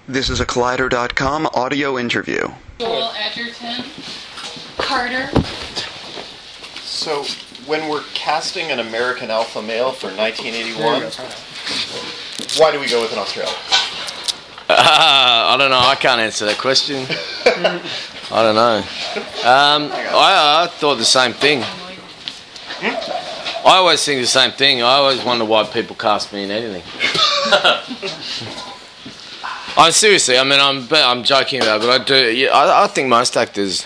This is a Collider.com audio interview. Joel Edgerton, Carter. So, when we're casting an American alpha male for 1981, why do we go with an Australian? I don't know. I can't answer that question. I don't know. I thought the same thing. I always think the same thing. I always wonder why people cast me in anything. I'm seriously. I mean, I'm joking about it, but I do. Yeah, I think most actors.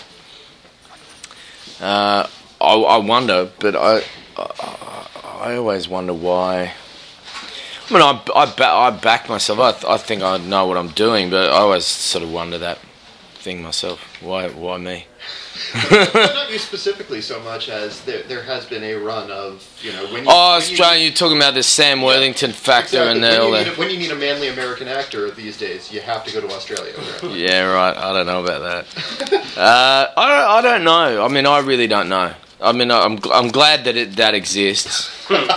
I wonder, but I always wonder why. I mean, I back myself. I think I know what I'm doing, but I always sort of wonder that thing myself. Why me? Not you specifically so much as there has been a run of, when you... Australian, you're talking about the Sam Worthington factor exactly. and when you need a manly American actor these days, you have to go to Australia. Right? Yeah, right. I don't know about that. I don't know. I mean, I really don't know. I mean, I'm glad that exists.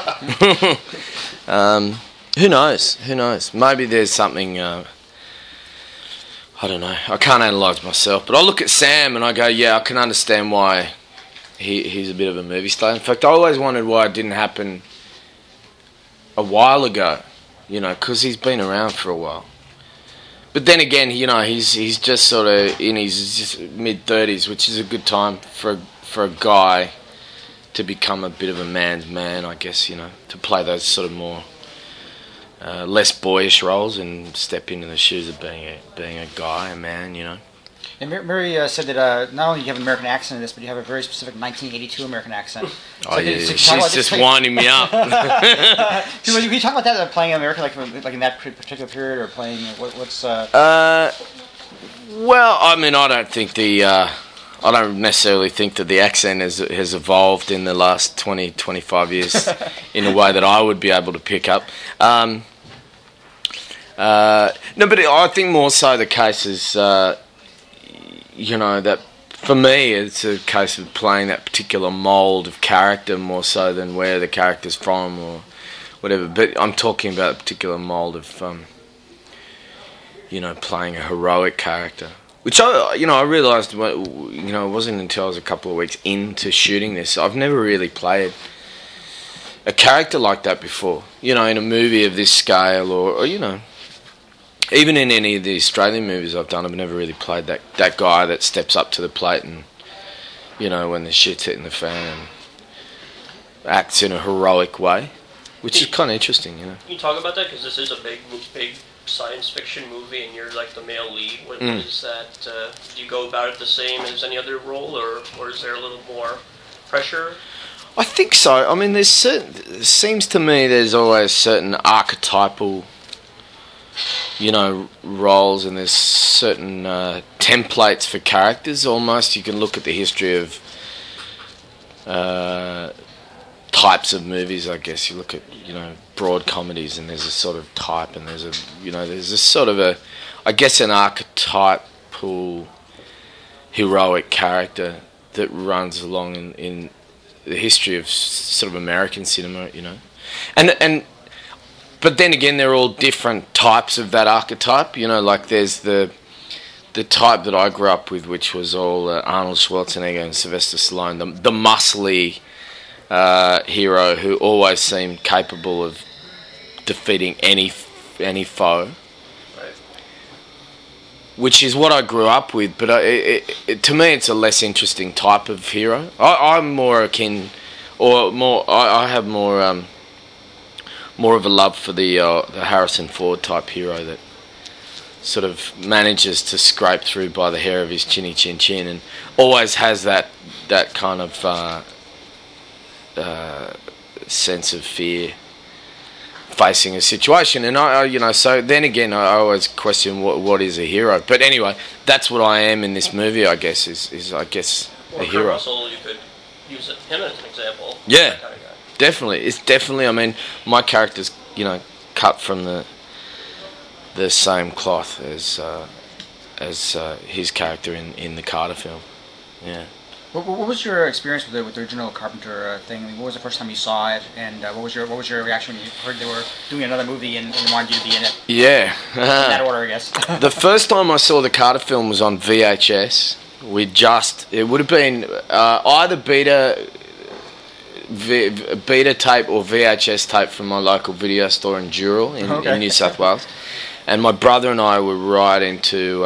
Who knows? Maybe there's something... I don't know. I can't analyse myself, but I look at Sam and I go, yeah, I can understand why he's a bit of a movie star. In fact, I always wondered why it didn't happen a while ago, because he's been around for a while. But then again, he's just sort of in his mid-30s, which is a good time for a guy to become a bit of a man's man, I guess, to play those sort of more... less boyish roles and step into the shoes of being a guy, a man, And Mary said that not only do you have an American accent in this, but you have a very specific 1982 American accent. She's just winding me up. Can you talk about that, playing American, like in that particular period, or playing what's? Well, I mean, I don't necessarily think that the accent has evolved in the last 20, 25 years in a way that I would be able to pick up. No, but I think more so the case is, that for me it's a case of playing that particular mould of character more so than where the character's from or whatever. But I'm talking about a particular mould of, playing a heroic character. Which I realised, it wasn't until I was a couple of weeks into shooting this. I've never really played a character like that before. In a movie of this scale, or even in any of the Australian movies I've done, I've never really played that guy that steps up to the plate and, when the shit's hitting the fan and acts in a heroic way, which is kind of interesting, Can you talk about that? Because this is a big science fiction movie and you're like the male lead. What is that? Do you go about it the same as any other role, or is there a little more pressure? I think so. I mean, it seems to me there's always certain archetypal, roles, and there's certain templates for characters almost. You can look at the history of types of movies, I guess. You look at, broad comedies, and there's a sort of type, and there's a sort of an archetypal heroic character that runs along in the history of sort of American cinema, but then again, they're all different types of that archetype, like there's the type that I grew up with, which was all Arnold Schwarzenegger and Sylvester Stallone, the muscly hero who always seemed capable of defeating any foe, which is what I grew up with. But to me, it's a less interesting type of hero. I'm more akin, or more. I have more of a love for the Harrison Ford type hero that sort of manages to scrape through by the hair of his chinny chin chin, and always has that kind of sense of fear facing a situation. And so then again, I always question what is a hero. But anyway, that's what I am in this movie, I guess, is I guess a hero. Kurt Russell, you could use him as an example. Yeah, that kind of guy. Definitely. It's definitely, I mean, my character's, cut from the same cloth as his character in the Carter film. Yeah. What was your experience with the original Carpenter thing? I mean, what was the first time you saw it, and what was your reaction when you heard they were doing another movie and wanted you to be in it? Yeah. In that order, I guess. The first time I saw the Carter film was on VHS. It would have been either beta tape or VHS tape from my local video store in Dural in New South Wales. And my brother and I were right into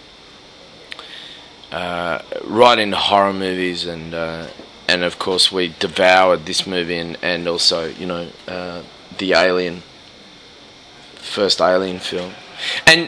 horror movies, and of course we devoured this movie and also the first Alien film, and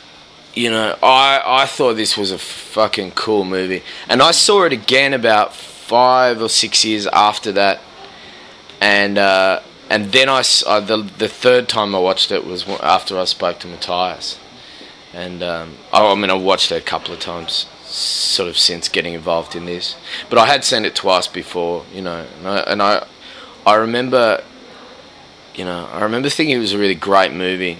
I thought this was a fucking cool movie, and I saw it again about 5 or 6 years after that, and then the third time I watched it was after I spoke to Matthias, and I watched it a couple of times sort of since getting involved in this, but I had seen it twice before, and I remember thinking it was a really great movie,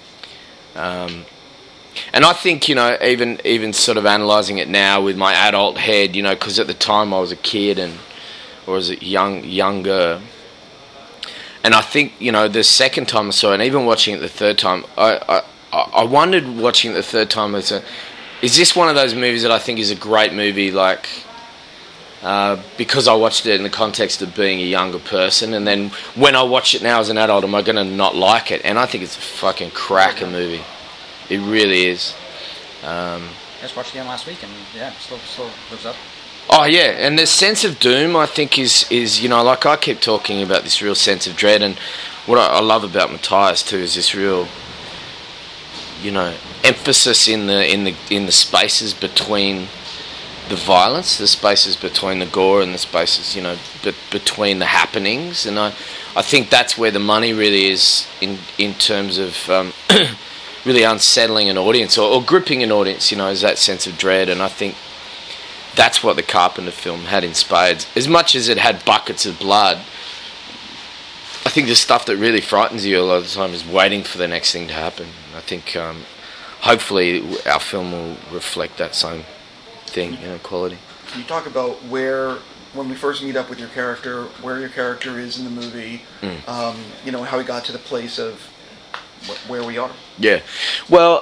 and I think even sort of analysing it now with my adult head, because at the time I was a kid or was it younger. And I think, the second time I saw it, and even watching it the third time, I wondered watching it the third time, is this one of those movies that I think is a great movie, because I watched it in the context of being a younger person, and then when I watch it now as an adult, am I going to not like it? And I think it's a fucking cracker movie. It really is. I just watched it again last week, and yeah, still lives up. Oh yeah, and the sense of doom, I think, is like I keep talking about this real sense of dread, and what I love about Matthias too is this real, emphasis in the spaces between the violence, the spaces between the gore, and the spaces between the happenings, and I think that's where the money really is in terms of really unsettling an audience or gripping an audience, is that sense of dread, and I think that's what the Carpenter film had in spades. As much as it had buckets of blood, I think the stuff that really frightens you a lot of the time is waiting for the next thing to happen. I think hopefully our film will reflect that same thing, quality. Can you talk about when we first meet up with your character, where your character is in the movie, how he got to the place of where we are? Yeah. Well,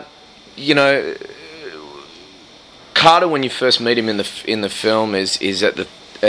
Carter, when you first meet him in the film, is at the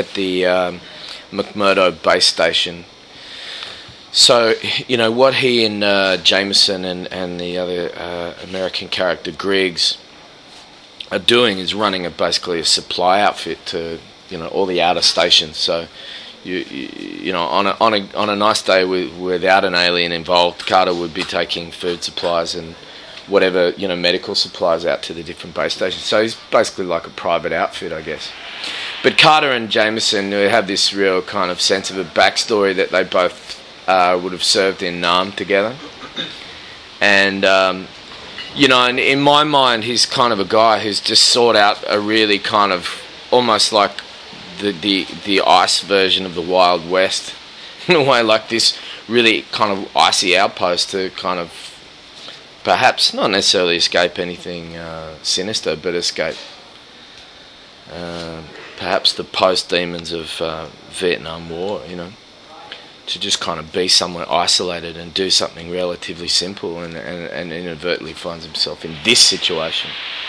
McMurdo base station. So what he and Jameson and the other American character Griggs are doing is running basically a supply outfit to all the outer stations. So on a nice day without an alien involved, Carter would be taking food supplies and whatever medical supplies out to the different base stations. So he's basically like a private outfit, I guess. But Carter and Jameson have this real kind of sense of a backstory that they both would have served in Nam together, and and in my mind, he's kind of a guy who's just sought out a really kind of almost like the ice version of the Wild West, in a way, like this really kind of icy outpost to kind of perhaps not necessarily escape anything sinister, but escape perhaps the post-demons of Vietnam War, to just kind of be somewhere isolated and do something relatively simple, and inadvertently finds himself in this situation.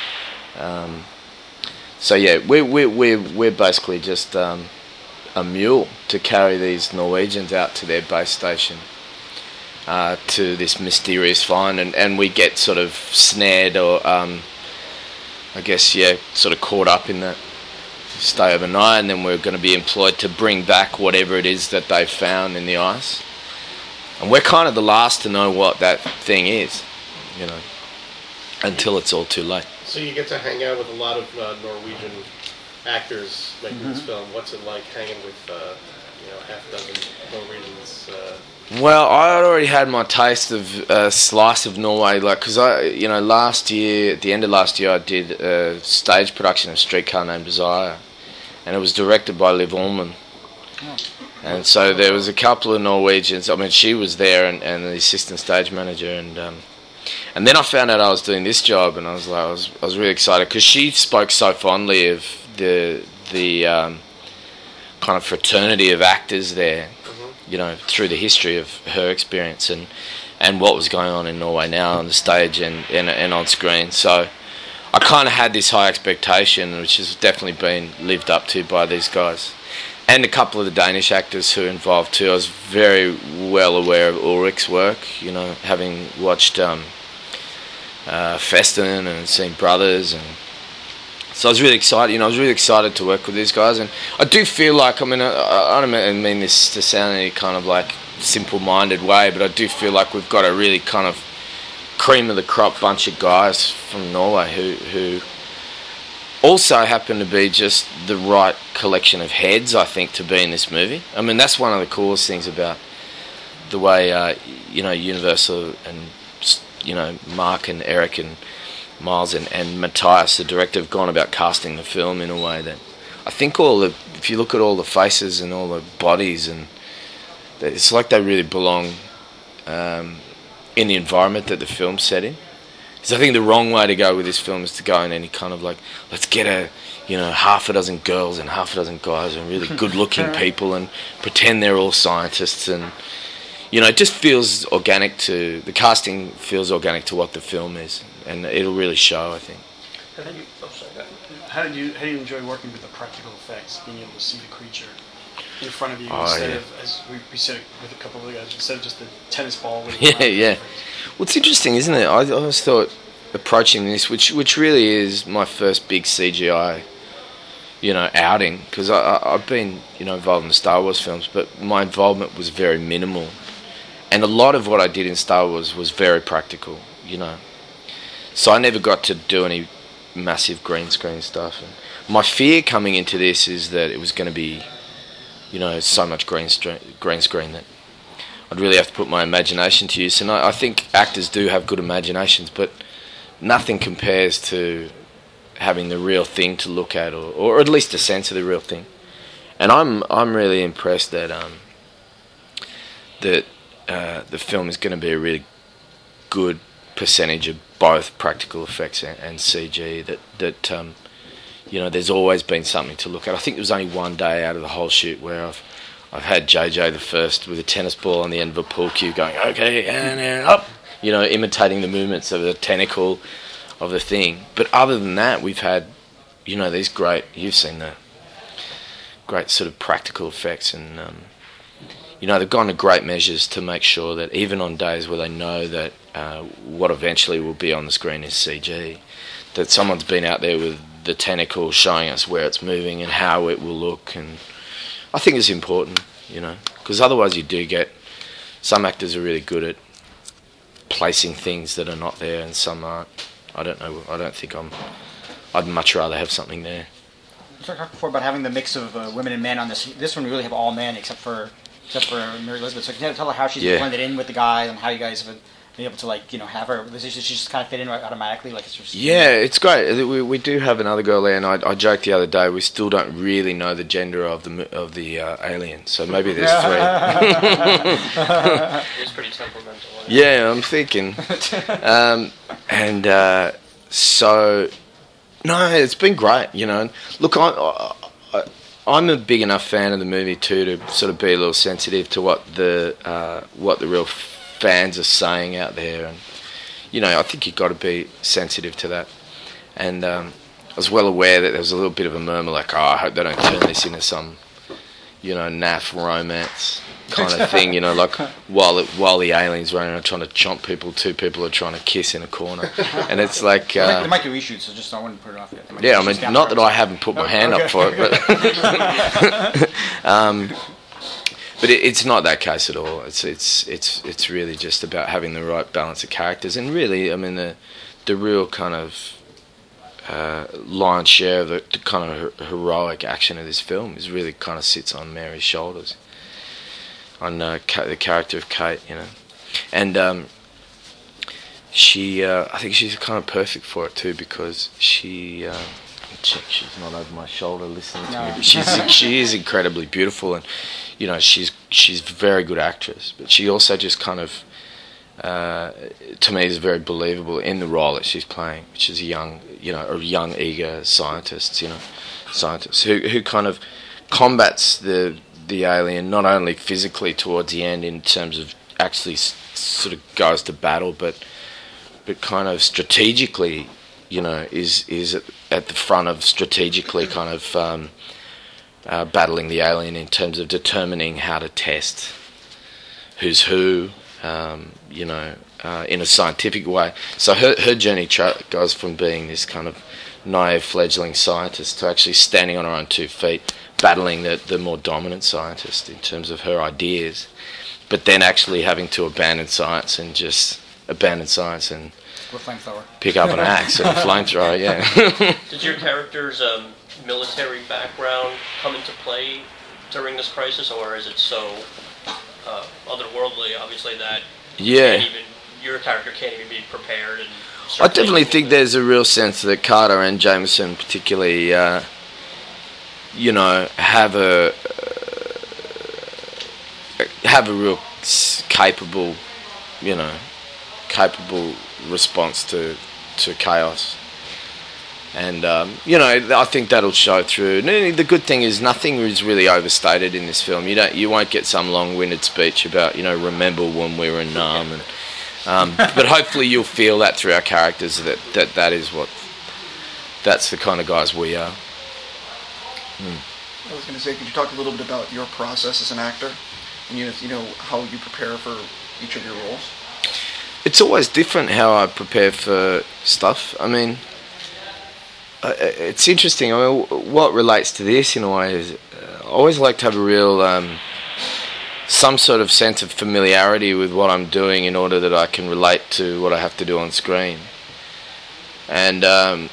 So yeah, we're basically just a mule to carry these Norwegians out to their base station, to this mysterious find, and we get sort of snared or sort of caught up in that, stay overnight, and then we're going to be employed to bring back whatever it is that they've found in the ice, and we're kind of the last to know what that thing is, until it's all too late. So you get to hang out with a lot of Norwegian actors making this film. What's it like hanging with half a dozen Norwegians? Well, I had already had my taste of a slice of Norway, because last year, at the end of last year, I did a stage production of Streetcar Named Desire, and it was directed by Liv Ullmann. Oh. And so there was a couple of Norwegians. I mean, she was there, and the assistant stage manager, and then I found out I was doing this job, and I was really excited because she spoke so fondly of the the kind of fraternity of actors there, you know, through the history of her experience and what was going on in Norway now on the stage and on screen. So I kind of had this high expectation, which has definitely been lived up to by these guys. And a couple of the Danish actors who are involved too. I was very well aware of Ulrich's work, you know, having watched Festen and seen Brothers, and so I was really excited. You know, I was really excited to work with these guys, and I do feel like, I mean, I don't mean this to sound any kind of like simple-minded way, but I do feel like we've got a really kind of cream of the crop bunch of guys from Norway who also happen to be just the right collection of heads, I think, to be in this movie. I mean, that's one of the coolest things about the way, you know, Universal and, you know, Mark and Eric and Miles and Matthias, the director, have gone about casting the film in a way that I think if you look at all the faces and all the bodies, and it's like they really belong in the environment that the film's set in. Because I think the wrong way to go with this film is to go in any kind of like, let's get half a dozen girls and half a dozen guys and really good-looking people and pretend they're all scientists, and you know, it just feels organic to the casting. Feels organic to what the film is, and it'll really show, I think. How do you enjoy working with the practical effects, being able to see the creature in front of you instead of, as we said with a couple of the guys, instead of just the tennis ball? Yeah. Well, it's interesting, isn't it? I always thought approaching this, which really is my first big CGI, you know, outing, because I've been, you know, involved in the Star Wars films, but my involvement was very minimal, and a lot of what I did in Star Wars was very practical, you know. So I never got to do any massive green screen stuff. And my fear coming into this is that it was going to be, you know, so much green screen that I'd really have to put my imagination to use. And I think actors do have good imaginations, but nothing compares to having the real thing to look at, or at least a sense of the real thing. And I'm really impressed that the film is going to be a really good percentage of both practical effects and CG. That you know, there's always been something to look at. I think there was only one day out of the whole shoot where I've had JJ the first with a tennis ball on the end of a pool cue going, okay, and up, you know, imitating the movements of the tentacle of the thing. But other than that, we've had, you know, these great, you've seen the great sort of practical effects, and you know, they've gone to great measures to make sure that even on days where they know that what eventually will be on the screen is CG, that someone's been out there with the tentacle showing us where it's moving and how it will look. And I think it's important, you know, because otherwise you do get, some actors are really good at placing things that are not there and some aren't. I don't know, I'd much rather have something there. You talked before about having the mix of women and men on this. This one we really have all men except for Mary Elizabeth. So can you tell her how she's blended in with the guys and how you guys have been able to, like, you know, have her? Does she just kind of fit in automatically? Like, it's just, yeah, it's great. We do have another girl there, and I joked the other day we still don't really know the gender of the alien. So maybe there's three. It's pretty temperamental. Yeah, I'm thinking, so no, it's been great. You know, look, I'm a big enough fan of the movie too to sort of be a little sensitive to what the real fans are saying out there, and you know, I think you've got to be sensitive to that. And I was well aware that there was a little bit of a murmur, like, oh, I hope they don't turn this into some, you know, naff romance kind of thing, you know, like while the aliens running around trying to chomp people, two people are trying to kiss in a corner, and it's like there might be reshoots, so just I wouldn't put it off yet. Yeah, I mean, not that I haven't put my hand up for it, but it's not that case at all. It's really just about having the right balance of characters, and really, I mean, the real kind of lion's share of the kind of heroic action of this film is really kind of sits on Mary's shoulders, on the character of Kate, you know, and she, I think she's kind of perfect for it too, because she, check she's not over my shoulder listening to me, but she is incredibly beautiful, and you know, she's a very good actress, but she also just kind of to me is very believable in the role that she's playing, which is a young, eager scientist, scientist who kind of combats the alien not only physically towards the end in terms of actually sort of goes to battle, but kind of strategically, is at the front of strategically kind of battling the alien in terms of determining how to test who's who, in a scientific way. So her journey goes from being this kind of naive fledgling scientist to actually standing on her own 2 feet, battling the more dominant scientist in terms of her ideas, but then actually having to abandon science and With flamethrower. pick up an axe and a flamethrower. Yeah. Did your character's military background come into play during this crisis, or is it so otherworldly, obviously, that your character can't even be prepared? And I definitely think there's a real sense that Carter and Jameson particularly, have a real capable response to chaos. And, I think that'll show through. And the good thing is nothing is really overstated in this film. You won't get some long-winded speech about, remember when we were in Nam. And, but hopefully you'll feel that through our characters, that's the kind of guys we are. I was going to say, could you talk a little bit about your process as an actor? And, how you prepare for each of your roles? It's always different how I prepare for stuff. I mean, it's interesting. I mean, what relates to this in a way is I always like to have a real some sort of sense of familiarity with what I'm doing in order that I can relate to what I have to do on screen. And I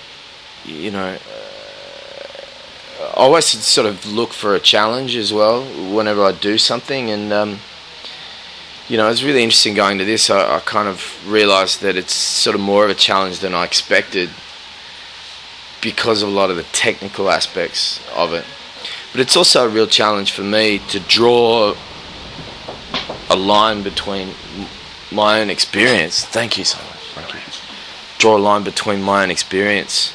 always sort of look for a challenge as well whenever I do something. And it's really interesting going to this. I kind of realised that it's sort of more of a challenge than I expected, because of a lot of the technical aspects of it. But it's also a real challenge for me to draw a line between my own experience. Thank you so much. Thank you. Draw a line between my own experience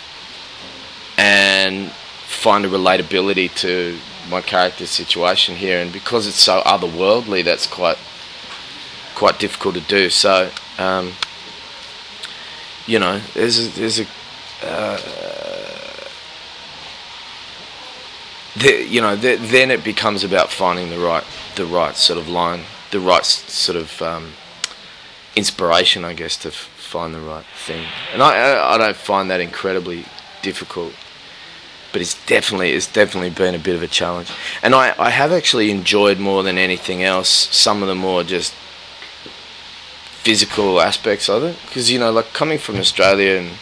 and find a relatability to my character's situation here. And because it's so otherworldly, that's quite difficult to do. So, there's a then it becomes about finding the right sort of line, the right sort of inspiration, I guess, to find the right thing. And I don't find that incredibly difficult, but it's definitely been a bit of a challenge. And I have actually enjoyed more than anything else some of the more just physical aspects of it, because like coming from Australia and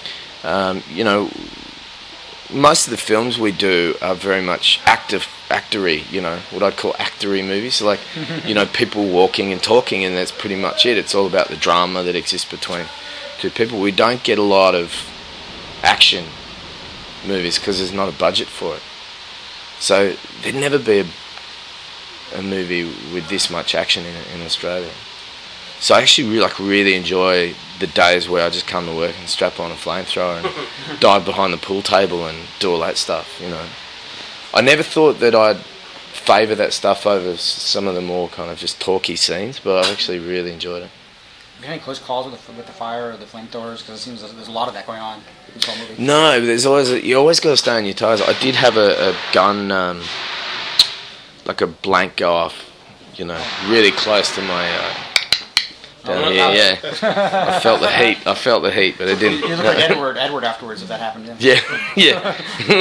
most of the films we do are very much actory, what I'd call actory movies. So like, people walking and talking, and that's pretty much it. It's all about the drama that exists between two people. We don't get a lot of action movies because there's not a budget for it. So there'd never be a movie with this much action in it in Australia. So I actually really enjoy the days where I just come to work and strap on a flamethrower and dive behind the pool table and do all that stuff, I never thought that I'd favour that stuff over some of the more kind of just talky scenes, but I actually really enjoyed it. Have you had any close calls with the fire or the flamethrowers? Because it seems there's a lot of that going on in this whole movie. No, but you always got to stay on your toes. I did have a gun, like a blank go off, really close to my... down here, yeah. I felt the heat, but it didn't. You look like Edward afterwards, if that happened. Yeah. Yeah.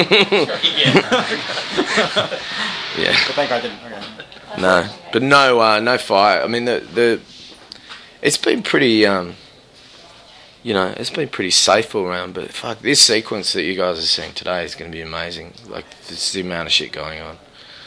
But thank God I didn't. Okay. No, but no fire. I mean, it's been pretty, it's been pretty safe all around. But fuck, this sequence that you guys are seeing today is going to be amazing. Like, it's the amount of shit going on.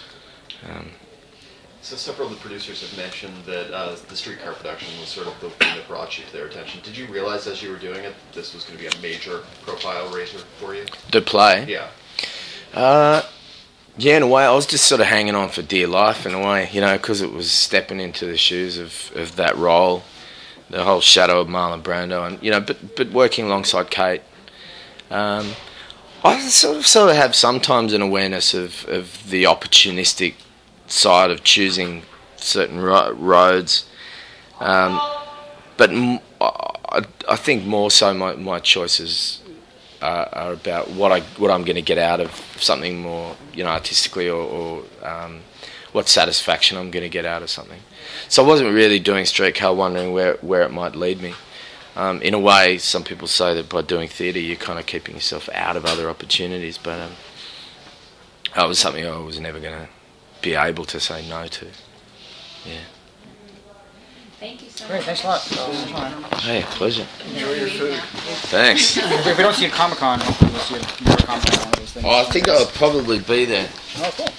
So several of the producers have mentioned that the streetcar production was sort of the thing that brought you to their attention. Did you realize as you were doing it that this was going to be a major profile raiser for you? The play? Yeah. Yeah, in a way, I was just sort of hanging on for dear life in a way, because it was stepping into the shoes of that role, the whole shadow of Marlon Brando, and but working alongside Kate. I sort of have sometimes an awareness of the opportunistic side of choosing certain roads, but I think more so my choices are about what I'm going to get out of something more, artistically, or what satisfaction I'm going to get out of something. So I wasn't really doing Streetcar wondering where it might lead me. In a way, some people say that by doing theatre, you're kind of keeping yourself out of other opportunities, but that was something I was never going to be able to say no to. Yeah. Thank you so much. Great, thanks a lot. Hey, pleasure. Enjoy your food. Thanks. If we don't see you at Comic-Con, hopefully we'll see you at Comic-Con. I think I'll probably be there. Oh, cool.